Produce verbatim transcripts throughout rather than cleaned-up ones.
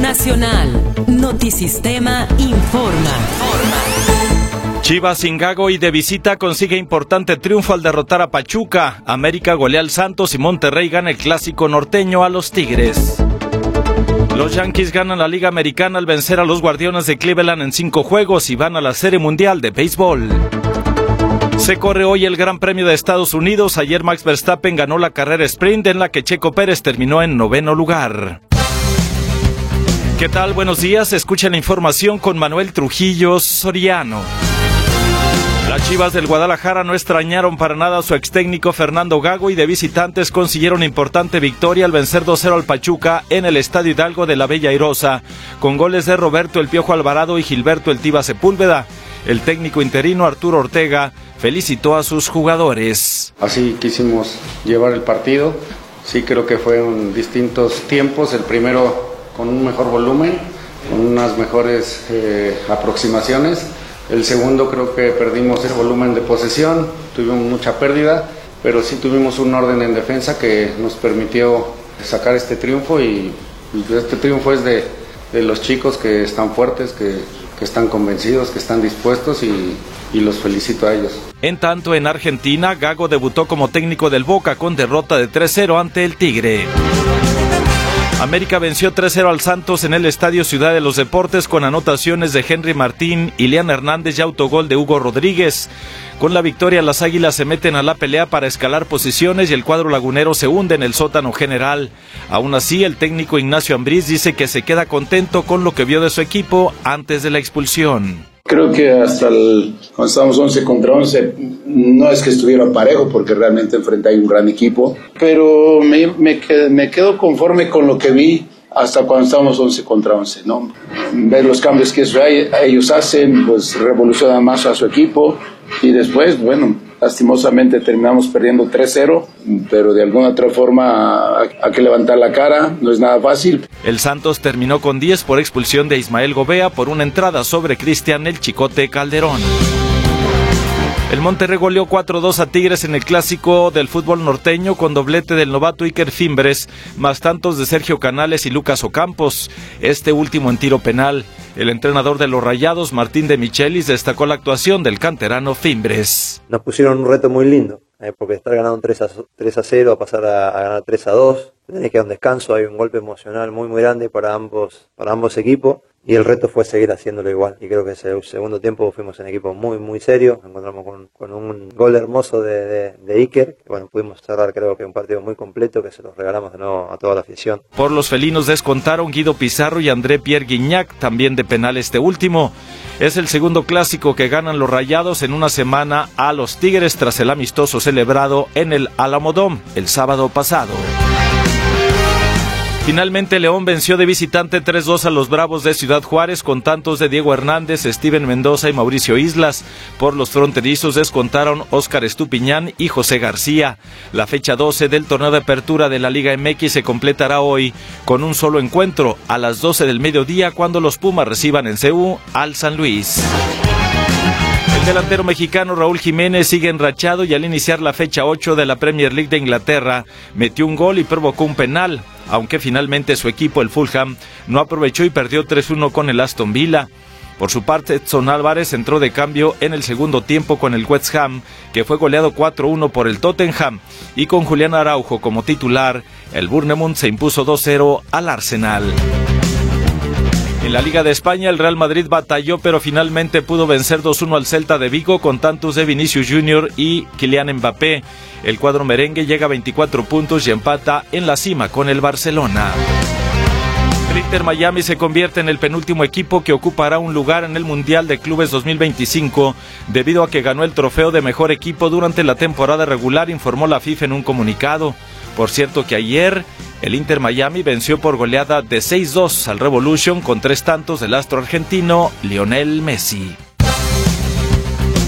Nacional. Notisistema informa. Chivas sin Gago y de visita consigue importante triunfo al derrotar a Pachuca. América golea al Santos y Monterrey gana el clásico norteño a los Tigres. Los Yankees ganan la Liga Americana al vencer a los Guardianes de Cleveland en cinco juegos y van a la Serie Mundial de Béisbol. Se corre hoy el Gran Premio de Estados Unidos. Ayer Max Verstappen ganó la carrera sprint en la que Checo Pérez terminó en noveno lugar. ¿Qué tal? Buenos días. Escuchen la información con Manuel Trujillo Soriano. Las Chivas del Guadalajara no extrañaron para nada a su ex técnico Fernando Gago y de visitantes consiguieron importante victoria al vencer dos cero al Pachuca en el Estadio Hidalgo de la Bella Airosa, con goles de Roberto El Piojo Alvarado y Gilberto El Tiva Sepúlveda. El técnico interino Arturo Ortega felicitó a sus jugadores. Así quisimos llevar el partido. Sí, creo que fueron distintos tiempos. El primero con un mejor volumen, con unas mejores eh, aproximaciones. El segundo creo que perdimos el volumen de posesión, tuvimos mucha pérdida, pero sí tuvimos un orden en defensa que nos permitió sacar este triunfo y, y este triunfo es de, de los chicos que están fuertes, que, que están convencidos, que están dispuestos y, y los felicito a ellos. En tanto, en Argentina, Gago debutó como técnico del Boca con derrota de tres cero ante el Tigre. América venció tres cero al Santos en el Estadio Ciudad de los Deportes con anotaciones de Henry Martín, Ilian Hernández y autogol de Hugo Rodríguez. Con la victoria, las Águilas se meten a la pelea para escalar posiciones y el cuadro lagunero se hunde en el sótano general. Aún así, el técnico Ignacio Ambriz dice que se queda contento con lo que vio de su equipo antes de la expulsión. Creo que hasta el, cuando estábamos once contra once, no es que estuviera parejo, porque realmente enfrente hay un gran equipo, pero me, me, quedo, me quedo conforme con lo que vi hasta cuando estábamos once contra once, ¿no? Ver los cambios que ellos hacen, pues revoluciona más a su equipo y después, bueno, lastimosamente terminamos perdiendo tres cero, pero de alguna otra forma hay que levantar la cara, no es nada fácil. El Santos terminó con diez por expulsión de Ismael Gobea por una entrada sobre Cristian El Chicote Calderón. El Monterrey goleó cuatro dos a Tigres en el clásico del fútbol norteño con doblete del novato Iker Fimbres, más tantos de Sergio Canales y Lucas Ocampos, este último en tiro penal. El entrenador de los Rayados, Martín de Michelis, destacó la actuación del canterano Fimbres. Nos pusieron un reto muy lindo, eh, porque estar ganando tres a cero a pasar a, a ganar tres a dos, tenés que dar un descanso, hay un golpe emocional muy muy grande para ambos, para ambos equipos. Y el reto fue seguir haciéndolo igual. Y creo que ese segundo tiempo fuimos en equipo muy, muy serio. Nos encontramos con, con un gol hermoso de, de, de Iker. Que, bueno, pudimos cerrar creo que un partido muy completo que se los regalamos de nuevo a toda la afición. Por los felinos descontaron Guido Pizarro y André Pierre Guignac, también de penal este último. Es el segundo clásico que ganan los Rayados en una semana a los Tigres tras el amistoso celebrado en el Alamodome el sábado pasado. Finalmente, León venció de visitante tres dos a los Bravos de Ciudad Juárez con tantos de Diego Hernández, Steven Mendoza y Mauricio Islas. Por los fronterizos descontaron Óscar Estupiñán y José García. La fecha doce del torneo de apertura de la Liga M X se completará hoy con un solo encuentro a las doce del mediodía cuando los Pumas reciban en C U al San Luis. El delantero mexicano Raúl Jiménez sigue enrachado y al iniciar la fecha ocho de la Premier League de Inglaterra metió un gol y provocó un penal, aunque finalmente su equipo, el Fulham, no aprovechó y perdió tres uno con el Aston Villa. Por su parte, Edson Álvarez entró de cambio en el segundo tiempo con el West Ham, que fue goleado cuatro uno por el Tottenham, y con Julián Araujo como titular, el Bournemouth se impuso dos cero al Arsenal. En la Liga de España, el Real Madrid batalló, pero finalmente pudo vencer dos uno al Celta de Vigo con tantos de Vinicius Junior y Kylian Mbappé. El cuadro merengue llega a veinticuatro puntos y empata en la cima con el Barcelona. El Inter Miami se convierte en el penúltimo equipo que ocupará un lugar en el Mundial de Clubes dos mil veinticinco debido a que ganó el trofeo de mejor equipo durante la temporada regular, informó la FIFA en un comunicado. Por cierto que ayer el Inter Miami venció por goleada de seis dos al Revolution con tres tantos del astro argentino Lionel Messi.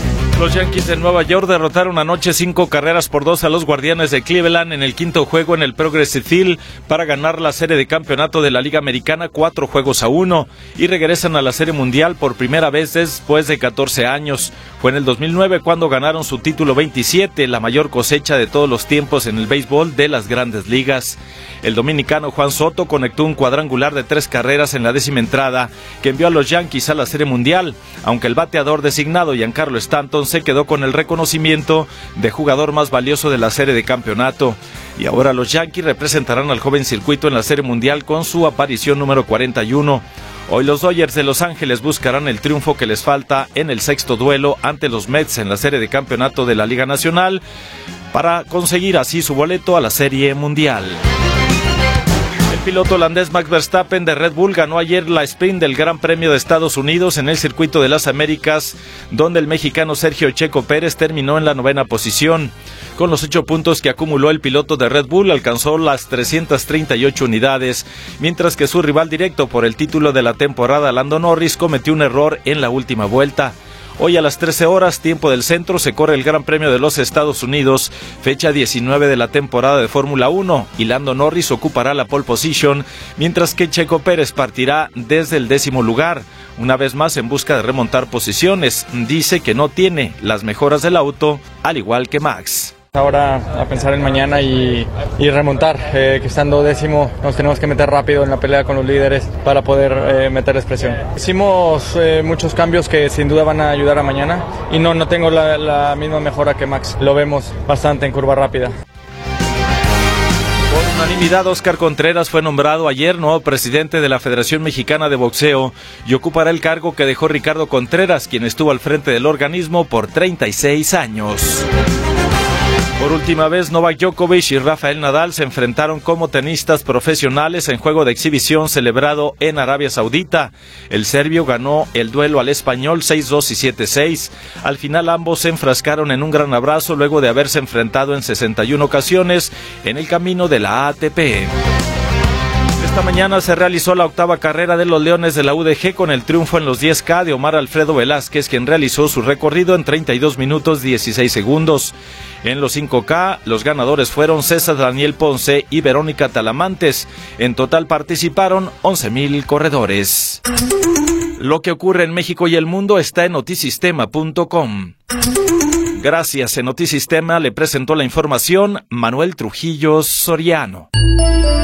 Los Yankees de Nueva York derrotaron anoche cinco carreras por dos a los Guardianes de Cleveland en el quinto juego en el Progressive Field para ganar la serie de campeonato de la Liga Americana cuatro juegos a uno y regresan a la Serie Mundial por primera vez después de catorce años. Fue en el dos mil nueve cuando ganaron su título veintisiete, la mayor cosecha de todos los tiempos en el béisbol de las Grandes Ligas. El dominicano Juan Soto conectó un cuadrangular de tres carreras en la décima entrada que envió a los Yankees a la Serie Mundial, aunque el bateador designado Giancarlo Stanton se quedó con el reconocimiento de jugador más valioso de la serie de campeonato. Y ahora los Yankees representarán al joven circuito en la Serie Mundial con su aparición número cuarenta y uno. Hoy los Dodgers de Los Ángeles buscarán el triunfo que les falta en el sexto duelo ante los Mets en la serie de campeonato de la Liga Nacional para conseguir así su boleto a la Serie Mundial. El piloto holandés Max Verstappen de Red Bull ganó ayer la sprint del Gran Premio de Estados Unidos en el Circuito de las Américas, donde el mexicano Sergio Checo Pérez terminó en la novena posición. Con los ocho puntos que acumuló el piloto de Red Bull, alcanzó las trescientas treinta y ocho unidades, mientras que su rival directo por el título de la temporada, Lando Norris, cometió un error en la última vuelta. Hoy a las trece horas, tiempo del centro, se corre el Gran Premio de los Estados Unidos, fecha diecinueve de la temporada de Fórmula uno, y Lando Norris ocupará la pole position, mientras que Checo Pérez partirá desde el décimo lugar, una vez más en busca de remontar posiciones. Dice que no tiene las mejoras del auto, al igual que Max. Ahora a pensar en mañana y, y remontar, eh, que estando décimo nos tenemos que meter rápido en la pelea con los líderes para poder eh, meterles presión. Hicimos eh, muchos cambios que sin duda van a ayudar a mañana y no, no tengo la, la misma mejora que Max, lo vemos bastante en curva rápida. Por unanimidad, Óscar Contreras fue nombrado ayer nuevo presidente de la Federación Mexicana de Boxeo y ocupará el cargo que dejó Ricardo Contreras, quien estuvo al frente del organismo por treinta y seis años. Por última vez, Novak Djokovic y Rafael Nadal se enfrentaron como tenistas profesionales en juego de exhibición celebrado en Arabia Saudita. El serbio ganó el duelo al español seis dos y siete seis. Al final ambos se enfrascaron en un gran abrazo luego de haberse enfrentado en sesenta y una ocasiones en el camino de la A T P. Esta mañana se realizó la octava carrera de los Leones de la U D G con el triunfo en los diez K de Omar Alfredo Velázquez, quien realizó su recorrido en treinta y dos minutos dieciséis segundos. En los cinco K, los ganadores fueron César Daniel Ponce y Verónica Talamantes. En total participaron once mil corredores. Lo que ocurre en México y el mundo está en notisistema punto com. Gracias. En Notisistema le presentó la información Manuel Trujillo Soriano.